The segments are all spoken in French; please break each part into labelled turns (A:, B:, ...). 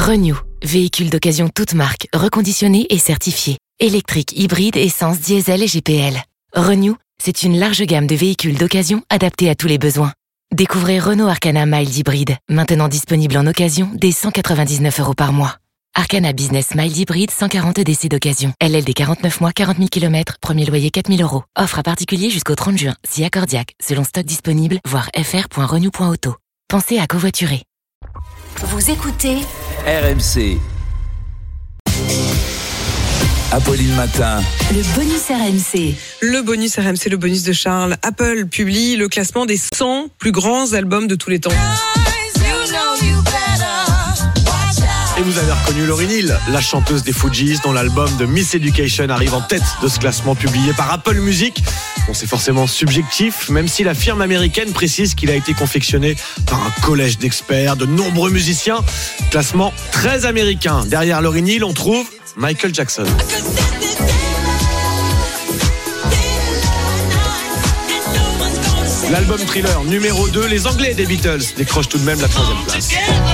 A: Renew, véhicule d'occasion toute marque, reconditionné et certifié. Électrique, hybride, essence, diesel et GPL. Renew, c'est une large gamme de véhicules d'occasion adaptés à tous les besoins. Découvrez Renault Arcana Mild Hybride, maintenant disponible en occasion dès 199 € par mois. Arcana Business Mild Hybride, 140 DC d'occasion. LLD 49 mois, 40 000 km, premier loyer 4 000 €. Offre à particulier jusqu'au 30 juin, si accordiaque, selon stock disponible, voir fr.renew.auto. Pensez à covoiturer.
B: Vous écoutez
C: RMC. Apolline Matin.
B: Le bonus RMC.
D: Le bonus RMC, le bonus de Charles. Apple publie le classement des 100 plus grands albums de tous les temps.
E: Et vous avez reconnu Lauryn Hill, la chanteuse des Fugees, dont l'album de Miss Education arrive en tête de ce classement publié par Apple Music. Bon, c'est forcément subjectif, même si la firme américaine précise qu'il a été confectionné par un collège d'experts, de nombreux musiciens. Classement très américain. Derrière Lauryn Hill, on trouve Michael Jackson. L'album Thriller numéro 2, les Anglais des Beatles décrochent tout de même la 3e place.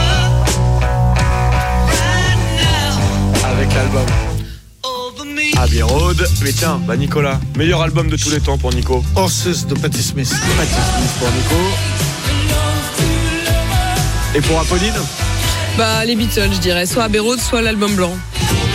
E: Avec l'album Abbey Road. Mais tiens, Nicolas, meilleur album de tous les temps pour Nico.
F: Horses de Patti Smith.
E: Patti Smith pour Nico. Et pour Apolline?
D: Les Beatles, je dirais. Soit Abbey Road, soit l'album blanc.